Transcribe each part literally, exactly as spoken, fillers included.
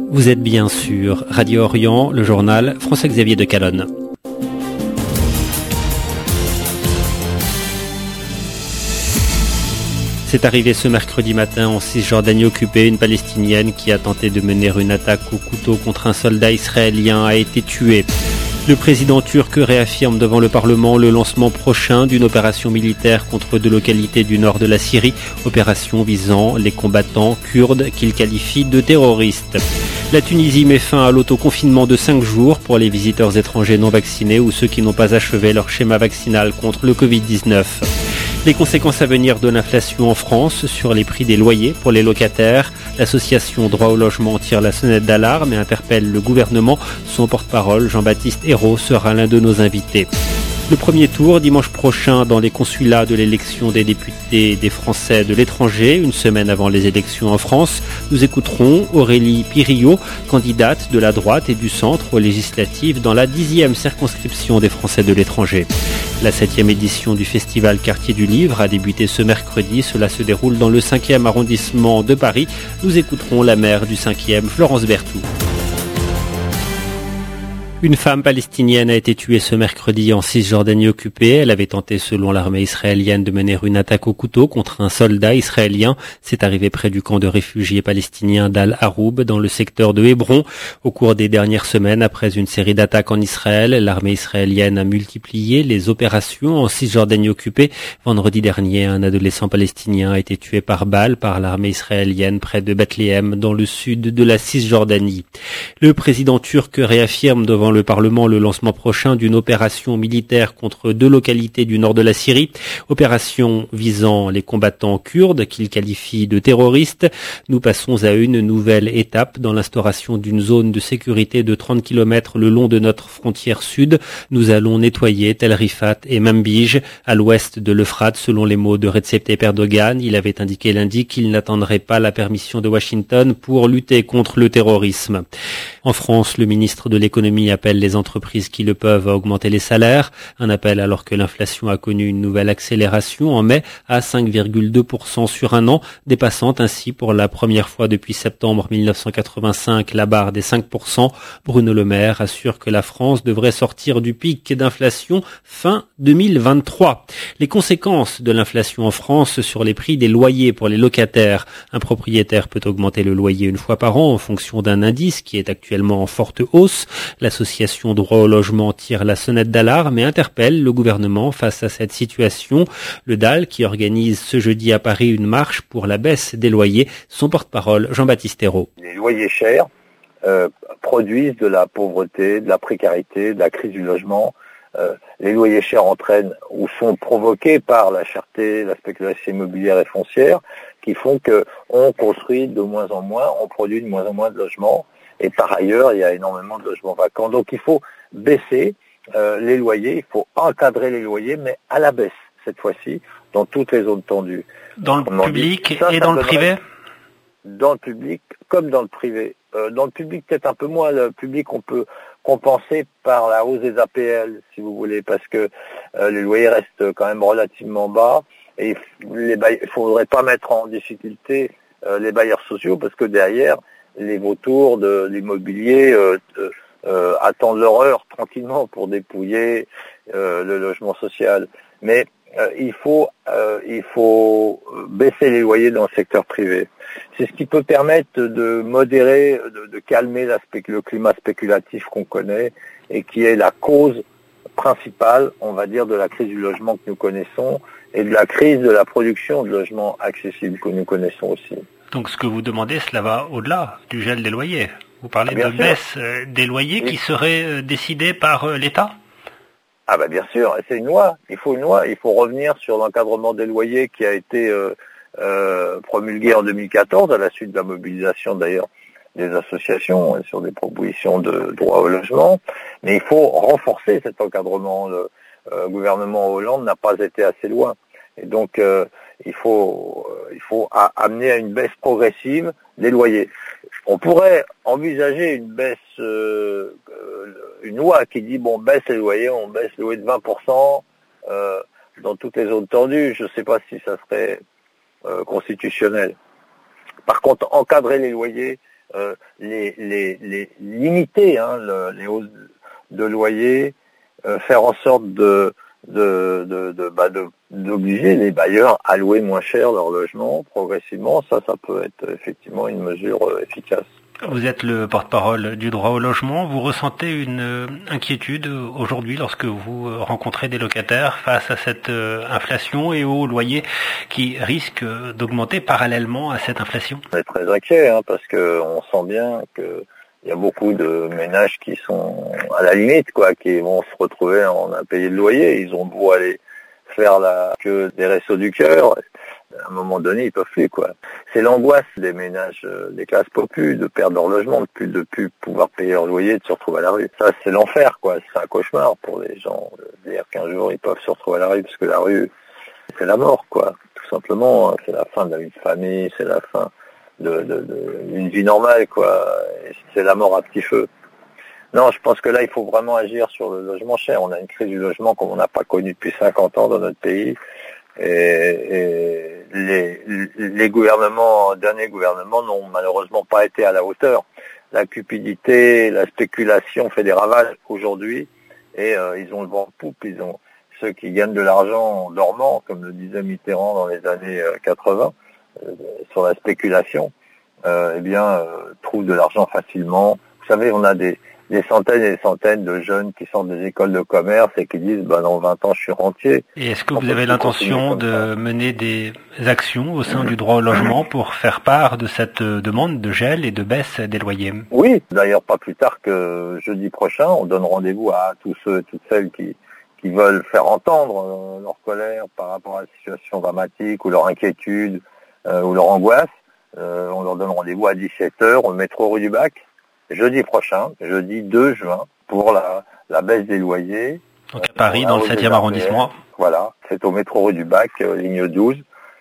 Vous êtes bien sûr Radio Orient, le journal François-Xavier de Calonne. C'est arrivé ce mercredi matin en Cisjordanie occupée. Une Palestinienne qui a tenté de mener une attaque au couteau contre un soldat israélien a été tuée. Le président turc réaffirme devant le Parlement le lancement prochain d'une opération militaire contre deux localités du nord de la Syrie, opération visant les combattants kurdes qu'il qualifie de terroristes. La Tunisie met fin à l'autoconfinement de cinq jours pour les visiteurs étrangers non vaccinés ou ceux qui n'ont pas achevé leur schéma vaccinal contre le covid dix-neuf. Les conséquences à venir de l'inflation en France sur les prix des loyers pour les locataires. L'association Droit au logement tire la sonnette d'alarme et interpelle le gouvernement. Son porte-parole, Jean-Baptiste Ayrault, sera l'un de nos invités. Le premier tour, dimanche prochain, dans les consulats de l'élection des députés des Français de l'étranger, une semaine avant les élections en France. Nous écouterons Aurélie Pirillo, candidate de la droite et du centre aux législatives dans la dixième circonscription des Français de l'étranger. La septième édition du festival Quartier du Livre a débuté ce mercredi. Cela se déroule dans le cinquième arrondissement de Paris. Nous écouterons la maire du cinquième, Florence Berthoud. Une femme palestinienne a été tuée ce mercredi en Cisjordanie occupée. Elle avait tenté, selon l'armée israélienne, de mener une attaque au couteau contre un soldat israélien. C'est arrivé près du camp de réfugiés palestiniens d'Al-Haroub, dans le secteur de Hébron. Au cours des dernières semaines, après une série d'attaques en Israël, l'armée israélienne a multiplié les opérations en Cisjordanie occupée. Vendredi dernier, un adolescent palestinien a été tué par balle par l'armée israélienne près de Bethléem, dans le sud de la Cisjordanie. Le président turc réaffirme devant le Parlement le lancement prochain d'une opération militaire contre deux localités du nord de la Syrie, opération visant les combattants kurdes qu'il qualifie de terroristes. Nous passons à une nouvelle étape dans l'instauration d'une zone de sécurité de trente kilomètres le long de notre frontière sud. Nous allons nettoyer Tel Rifat et Manbij à l'ouest de l'Euphrate, selon les mots de Recep Tayyip Erdogan. Il avait indiqué lundi qu'il n'attendrait pas la permission de Washington pour lutter contre le terrorisme. En France, le ministre de l'économie appelle les entreprises qui le peuvent à augmenter les salaires. Un appel alors que l'inflation a connu une nouvelle accélération en mai à cinq virgule deux pour cent sur un an, dépassant ainsi pour la première fois depuis septembre mille neuf cent quatre-vingt-cinq la barre des cinq pour cent. Bruno Le Maire assure que la France devrait sortir du pic d'inflation fin deux mille vingt-trois. Les conséquences de l'inflation en France sur les prix des loyers pour les locataires. Un propriétaire peut augmenter le loyer une fois par an en fonction d'un indice qui est actuellement en forte hausse. L'association Droit au logement tire la sonnette d'alarme et interpelle le gouvernement face à cette situation. Le D A L qui organise ce jeudi à Paris une marche pour la baisse des loyers. Son porte-parole, Jean-Baptiste Ayrault. Les loyers chers euh, produisent de la pauvreté, de la précarité, de la crise du logement. Euh, les loyers chers entraînent ou sont provoqués par la cherté, la spéculation immobilière et foncière qui font qu'on construit de moins en moins, on produit de moins en moins de logements. Et par ailleurs, il y a énormément de logements vacants. Donc il faut baisser euh, les loyers, il faut encadrer les loyers, mais à la baisse, cette fois-ci, dans toutes les zones tendues. Dans le Comment public ça, et ça dans le privé ? Dans le public comme dans le privé. Euh, dans le public, peut-être un peu moins. Le public, on peut compenser par la hausse des A P L, si vous voulez, parce que euh, les loyers restent quand même relativement bas. Et il ne faudrait pas mettre en difficulté euh, les bailleurs sociaux, parce que derrière, les vautours de l'immobilier euh, euh, euh, attendent leur heure tranquillement pour dépouiller euh, le logement social. Mais euh, il faut euh, il faut baisser les loyers dans le secteur privé. C'est ce qui peut permettre de modérer, de, de calmer la spéc- le climat spéculatif qu'on connaît et qui est la cause principale, on va dire, de la crise du logement que nous connaissons et de la crise de la production de logements accessibles que nous connaissons aussi. Donc ce que vous demandez, cela va au-delà du gel des loyers. Vous parlez ah, de sûr. baisse euh, des loyers oui. qui serait euh, décidée par euh, l'État ? Ah bah bien sûr, c'est une loi. Il faut une loi. Il faut revenir sur l'encadrement des loyers qui a été euh, euh, promulgué en deux mille quatorze, à la suite de la mobilisation d'ailleurs des associations hein, sur des propositions de droit au logement. Mais il faut renforcer cet encadrement. Le euh, gouvernement Hollande n'a pas été assez loin. Et donc, euh, il faut, euh, il faut a, amener à une baisse progressive des loyers. On pourrait envisager une baisse, euh, une loi qui dit, bon, baisse les loyers, on baisse les loyers de vingt pour cent euh, dans toutes les zones tendues. Je ne sais pas si ça serait euh, constitutionnel. Par contre, encadrer les loyers euh, les, les, les limiter hein, le, les hausses de loyer, euh, faire en sorte de de de, de, bah de d'obliger les bailleurs à louer moins cher leur logement progressivement. Ça, ça peut être effectivement une mesure euh, efficace. Vous êtes le porte-parole du droit au logement. Vous ressentez une euh, inquiétude aujourd'hui lorsque vous euh, rencontrez des locataires face à cette euh, inflation et aux loyers qui risquent euh, d'augmenter parallèlement à cette inflation? On est très inquiet hein, parce que on sent bien que il y a beaucoup de ménages qui sont à la limite, quoi, qui vont se retrouver en impayés de loyer. Ils ont beau aller faire la queue des Restos du Cœur, à un moment donné, ils peuvent plus, quoi. C'est l'angoisse des ménages, des classes populaires, de perdre leur logement, de plus de plus pouvoir payer leur loyer, de se retrouver à la rue. Ça, c'est l'enfer, quoi. C'est un cauchemar pour les gens. Dire qu'un jour, ils peuvent se retrouver à la rue, parce que la rue, c'est la mort, quoi. Tout simplement, c'est la fin de la vie de famille, c'est la fin de, de, de une vie normale, quoi. Et c'est la mort à petit feu. Non, je pense que là, il faut vraiment agir sur le logement cher. On a une crise du logement comme on n'a pas connue depuis cinquante ans dans notre pays. Et, et les, les gouvernements, derniers gouvernements n'ont malheureusement pas été à la hauteur. La cupidité, la spéculation fait des ravages aujourd'hui. Et euh, ils ont le vent en poupe. Ils ont ceux qui gagnent de l'argent en dormant, comme le disait Mitterrand dans les années quatre-vingts, euh, sur la spéculation, euh, eh bien, euh, trouvent de l'argent facilement. Vous savez, on a des des centaines et des centaines de jeunes qui sortent des écoles de commerce et qui disent bah, dans vingt ans je suis rentier. Et est-ce que vous avez l'intention de mener des actions au sein du droit au logement pour faire part de cette demande de gel et de baisse des loyers? Oui, d'ailleurs pas plus tard que jeudi prochain, on donne rendez-vous à tous ceux et toutes celles qui, qui veulent faire entendre leur colère par rapport à la situation dramatique ou leur inquiétude euh, ou leur angoisse. Euh, on leur donne rendez-vous à dix-sept heures au métro rue du Bac. Jeudi prochain, jeudi deux juin, pour la, la baisse des loyers. Donc à Paris, dans le septième arrondissement. Voilà, c'est au métro rue du Bac, euh, ligne douze,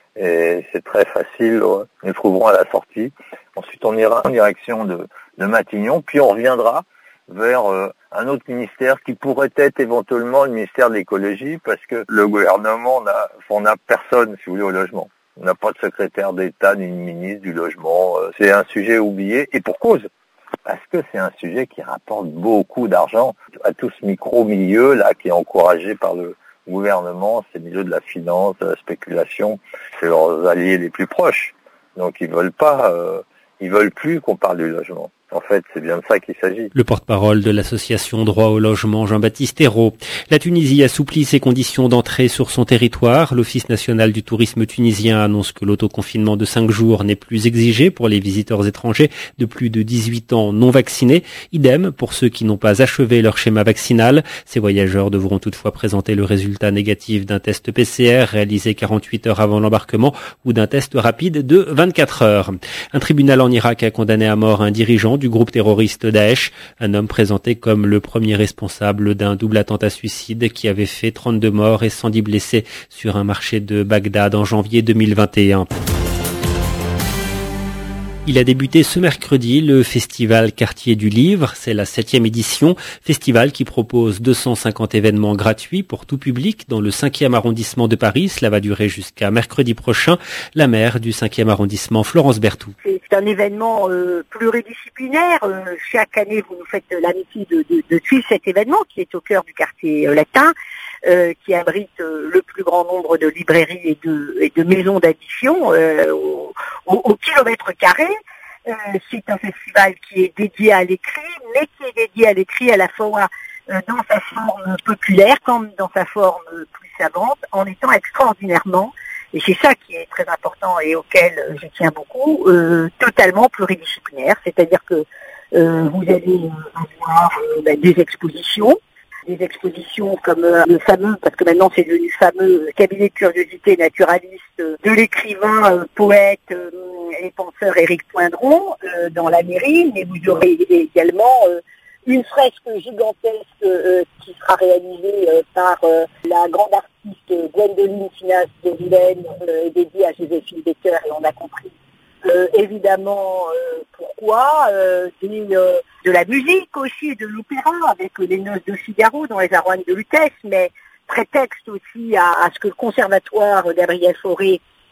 et c'est très facile, euh, nous trouverons à la sortie. Ensuite, on ira en direction de, de Matignon, puis on reviendra vers euh, un autre ministère qui pourrait être éventuellement le ministère de l'écologie, parce que le gouvernement n'a on n'a personne, si vous voulez, au logement. On n'a pas de secrétaire d'État ni de ministre du logement. Euh, c'est un sujet oublié, et pour cause. Parce que c'est un sujet qui rapporte beaucoup d'argent à tout ce micro-milieu là qui est encouragé par le gouvernement, c'est le milieu de la finance, de la spéculation, c'est leurs alliés les plus proches. Donc ils veulent pas, euh, ils veulent plus qu'on parle du logement. En fait, c'est bien de ça qu'il s'agit. Le porte-parole de l'association Droit au logement, Jean-Baptiste Ayrault. La Tunisie assouplit ses conditions d'entrée sur son territoire. L'Office national du tourisme tunisien annonce que l'autoconfinement de cinq jours n'est plus exigé pour les visiteurs étrangers de plus de dix-huit ans non vaccinés. Idem pour ceux qui n'ont pas achevé leur schéma vaccinal. Ces voyageurs devront toutefois présenter le résultat négatif d'un test P C R réalisé quarante-huit heures avant l'embarquement ou d'un test rapide de vingt-quatre heures. Un tribunal en Irak a condamné à mort un dirigeant du groupe terroriste Daesh, un homme présenté comme le premier responsable d'un double attentat suicide qui avait fait trente-deux morts et cent dix blessés sur un marché de Bagdad en janvier deux mille vingt et un. Il a débuté ce mercredi le festival Quartier du Livre. C'est la septième édition, festival qui propose deux cent cinquante événements gratuits pour tout public dans le cinquième arrondissement de Paris. Cela va durer jusqu'à mercredi prochain. La maire du cinquième arrondissement, Florence Berthoud. C'est un événement euh, pluridisciplinaire. Euh, chaque année, vous nous faites l'amitié de, de, de suivre cet événement qui est au cœur du quartier euh, latin, euh, qui abrite euh, le plus grand nombre de librairies et de, et de maisons d'addition euh, au, au, au kilomètre carré. Euh, c'est un festival qui est dédié à l'écrit, mais qui est dédié à l'écrit à la fois euh, dans sa forme populaire comme dans sa forme plus savante, en étant extraordinairement, et c'est ça qui est très important et auquel je tiens beaucoup, euh, totalement pluridisciplinaire. C'est-à-dire que euh, vous allez avoir euh, ben, des expositions, des expositions comme euh, le fameux, parce que maintenant c'est devenu fameux, cabinet de curiosité naturaliste euh, de l'écrivain, euh, poète euh, et penseur Éric Poindron euh, dans la mairie, mais vous aurez également euh, une fresque gigantesque euh, qui sera réalisée euh, par euh, la grande artiste Gwendoline Finas de Vilaine, euh, dédiée à Joséphine Baker, et on a compris Euh, évidemment, euh, pourquoi euh, des, euh, de la musique aussi, de l'opéra, avec euh, les Noces de Figaro dans les Aroines de Lutèce, mais prétexte aussi à, à ce que le conservatoire euh, Gabriel Fauré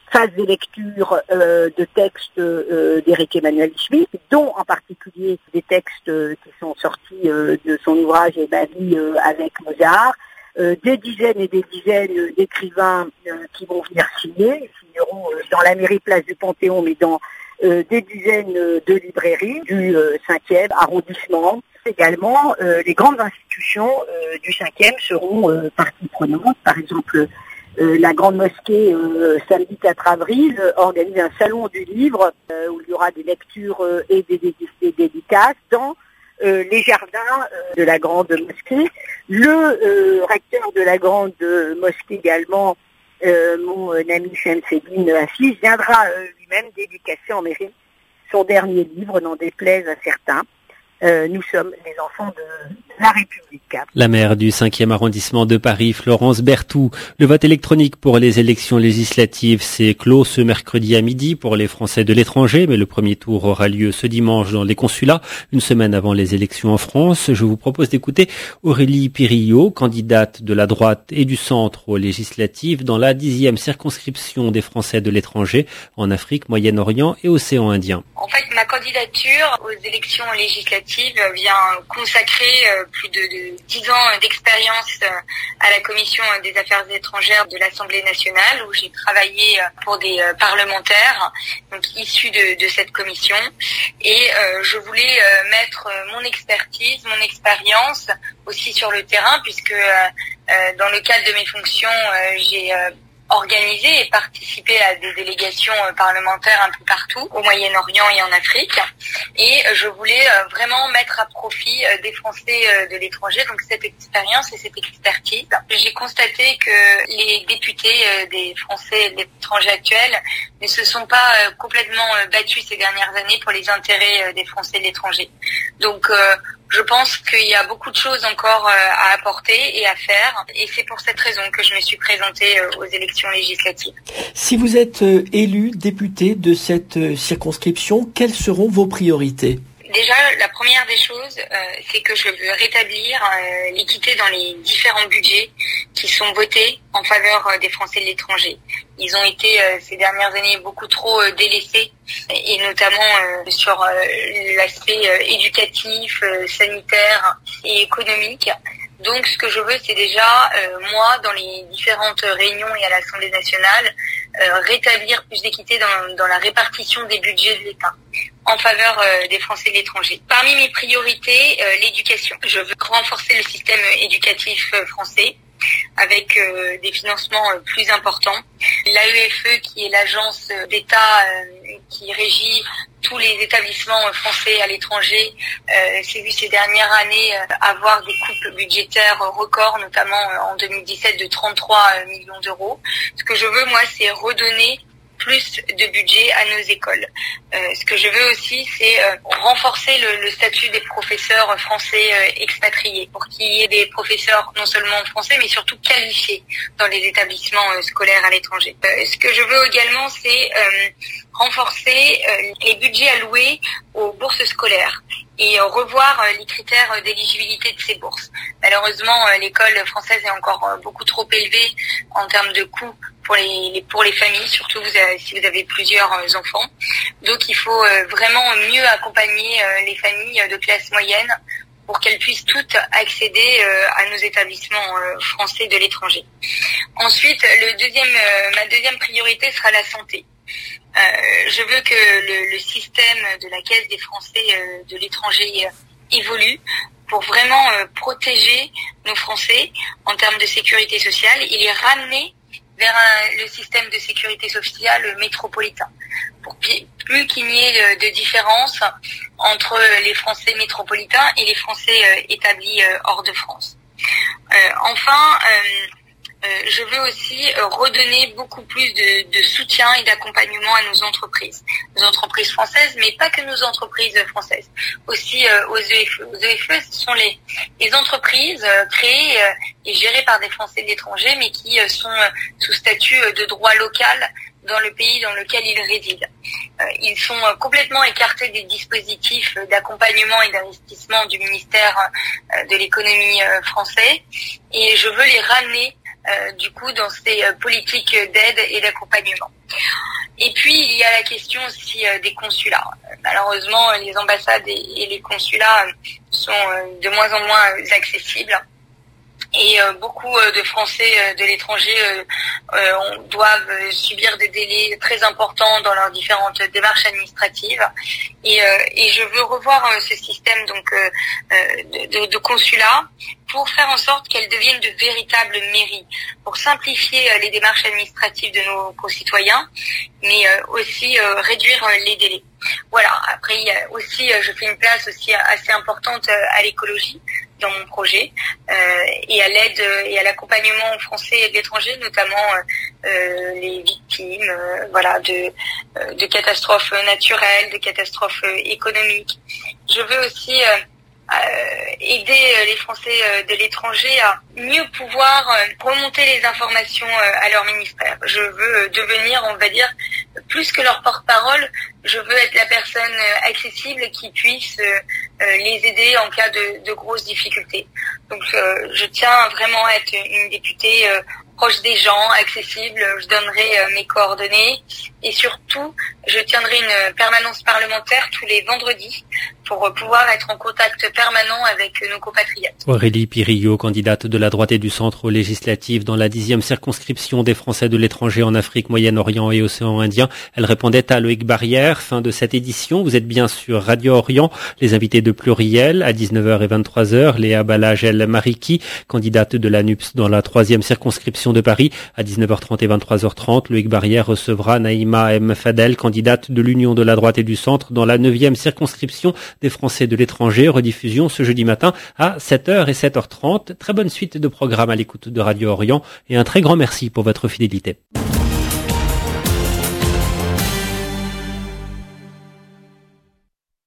phase de lecture euh, de textes euh, d'Éric Emmanuel Schmitt, dont en particulier des textes euh, qui sont sortis euh, de son ouvrage Et ma vie euh, avec Mozart, euh, des dizaines et des dizaines d'écrivains euh, qui vont venir signer, ils signeront euh, dans la mairie place du Panthéon, mais dans euh, des dizaines de librairies du euh, cinquième arrondissement. Également, euh, les grandes institutions euh, du cinquième seront euh, partie prenante, par exemple. Euh, la Grande Mosquée, euh, samedi quatre avril, euh, organise un salon du livre euh, où il y aura des lectures euh, et des, des, des dédicaces dans euh, les jardins euh, de la Grande Mosquée. Le euh, recteur de la Grande Mosquée également, euh, mon euh, ami Chemseddine Hafiz, viendra euh, lui-même dédicacer en mairie son dernier livre, n'en déplaise à certains. Euh, nous sommes les enfants de, de la République. La maire du cinquième arrondissement de Paris, Florence Berthoud. Le vote électronique pour les élections législatives s'est clos ce mercredi à midi pour les Français de l'étranger, mais le premier tour aura lieu ce dimanche dans les consulats, une semaine avant les élections en France. Je vous propose d'écouter Aurélie Pirillo, candidate de la droite et du centre aux législatives dans la dixième circonscription des Français de l'étranger en Afrique, Moyen-Orient et Océan Indien. En fait, ma candidature aux élections législatives vient consacrer plus de, de dix ans d'expérience à la Commission des Affaires étrangères de l'Assemblée nationale, où j'ai travaillé pour des parlementaires donc issus de, de cette commission. Et euh, je voulais mettre mon expertise, mon expérience aussi sur le terrain, puisque euh, dans le cadre de mes fonctions, euh, j'ai euh, organisé et participé à des délégations parlementaires un peu partout, au Moyen-Orient et en Afrique. Et je voulais vraiment mettre à profit des Français de l'étranger, donc cette expérience et cette expertise. J'ai constaté que les députés des Français de l'étranger actuels ne se sont pas complètement battus ces dernières années pour les intérêts des Français de l'étranger. Donc, je pense qu'il y a beaucoup de choses encore à apporter et à faire, et c'est pour cette raison que je me suis présentée aux élections législatives. Si vous êtes élu député de cette circonscription, quelles seront vos priorités ? Déjà, la première des choses, euh, c'est que je veux rétablir euh, l'équité dans les différents budgets qui sont votés en faveur euh, des Français de l'étranger. Ils ont été euh, ces dernières années beaucoup trop euh, délaissés, et notamment euh, sur euh, l'aspect euh, éducatif, euh, sanitaire et économique. Donc, ce que je veux, c'est déjà, euh, moi, dans les différentes réunions et à l'Assemblée nationale, euh, rétablir plus d'équité dans, dans la répartition des budgets de l'État en faveur euh, des Français de l'étranger. Parmi mes priorités, euh, l'éducation. Je veux renforcer le système éducatif euh, français avec euh, des financements euh, plus importants. L'A E F E, qui est l'agence d'État euh, qui régit tous les établissements français à l'étranger, euh, s'est vu ces dernières années euh, avoir des coupes budgétaires records, notamment euh, en deux mille dix-sept de trente-trois millions d'euros. Ce que je veux, moi, c'est redonner plus de budget à nos écoles. Euh, ce que je veux aussi, c'est euh, renforcer le, le statut des professeurs français euh, expatriés, pour qu'il y ait des professeurs non seulement français, mais surtout qualifiés dans les établissements euh, scolaires à l'étranger. Euh, ce que je veux également, c'est euh, renforcer euh, les budgets alloués aux bourses scolaires et euh, revoir euh, les critères d'éligibilité de ces bourses. Malheureusement, euh, l'école française est encore euh, beaucoup trop élevée en termes de coûts pour les, les pour les familles, surtout vous avez, si vous avez plusieurs euh, enfants. Donc il faut euh, vraiment mieux accompagner euh, les familles de classe moyenne pour qu'elles puissent toutes accéder euh, à nos établissements euh, français de l'étranger. Ensuite, le deuxième, euh, ma deuxième priorité sera la santé. Euh, je veux que le, le système de la Caisse des Français euh, de l'étranger euh, évolue pour vraiment euh, protéger nos Français en termes de sécurité sociale et les ramener vers un, le système de sécurité sociale métropolitain, pour plus qu'il n'y ait de, de différence entre les Français métropolitains et les Français euh, établis euh, hors de France. Euh, enfin, euh, euh, je veux aussi euh, redonner beaucoup plus de, de soutien et d'accompagnement à nos entreprises, nos entreprises françaises, mais pas que nos entreprises françaises, aussi euh, aux E F E. Aux E F E, ce sont les, les entreprises euh, créées euh, et gérées par des Français de l'étranger, mais qui euh, sont euh, sous statut euh, de droit local dans le pays dans lequel ils résident. Euh, ils sont euh, complètement écartés des dispositifs euh, d'accompagnement et d'investissement du ministère euh, de l'économie euh, français, et je veux les ramener euh, du coup dans ces euh, politiques d'aide et d'accompagnement. Et puis il y a la question aussi euh, des consulats. Malheureusement, les ambassades et, et les consulats sont euh, de moins en moins accessibles. Et euh, beaucoup euh, de Français euh, de l'étranger euh, euh, doivent euh, subir des délais très importants dans leurs différentes démarches administratives. Et, euh, et je veux revoir euh, ce système donc euh, de, de, de consulat pour faire en sorte qu'elles deviennent de véritables mairies, pour simplifier euh, les démarches administratives de nos concitoyens, mais euh, aussi euh, réduire euh, les délais. Voilà. Après, il y a aussi, euh, je fais une place aussi assez importante euh, à l'écologie dans mon projet euh, et à l'aide et à l'accompagnement aux Français et de l'étranger, notamment euh, les victimes euh, voilà de euh, de catastrophes naturelles, de catastrophes euh, économiques. Je veux aussi euh, euh, aider les Français euh, de l'étranger à mieux pouvoir euh, remonter les informations euh, à leur ministère. Je veux euh, devenir, on va dire, plus que leur porte-parole, je veux être la personne euh, accessible qui puisse euh, euh, les aider en cas de, de grosses difficultés. Donc euh, je tiens vraiment à être une députée euh, proche des gens, accessible. Je donnerai euh, mes coordonnées et surtout, je tiendrai une permanence parlementaire tous les vendredis pour euh, pouvoir être en contact permanent avec euh, nos compatriotes. Aurélie Pirillo, candidate de la droite et du centre aux législatives dans la dixième circonscription des Français de l'étranger en Afrique, Moyen-Orient et Océan Indien. Elle répondait à Loïc Barrière. Fin de cette édition. Vous êtes bien sur Radio Orient. Les invités de Pluriel à dix-neuf heures et vingt-trois heures. Léa Balagel Mariki, candidate de la N U P S dans la troisième circonscription de Paris à dix-neuf heures trente et vingt-trois heures trente. Loïc Barrière recevra Naïma M. Fadel, candidate de l'Union de la droite et du centre dans la neuvième circonscription des Français de l'étranger. Rediffusion ce jeudi matin à sept heures et sept heures trente. Très bonne suite de programmes à l'écoute de Radio Orient et un très grand merci pour votre fidélité.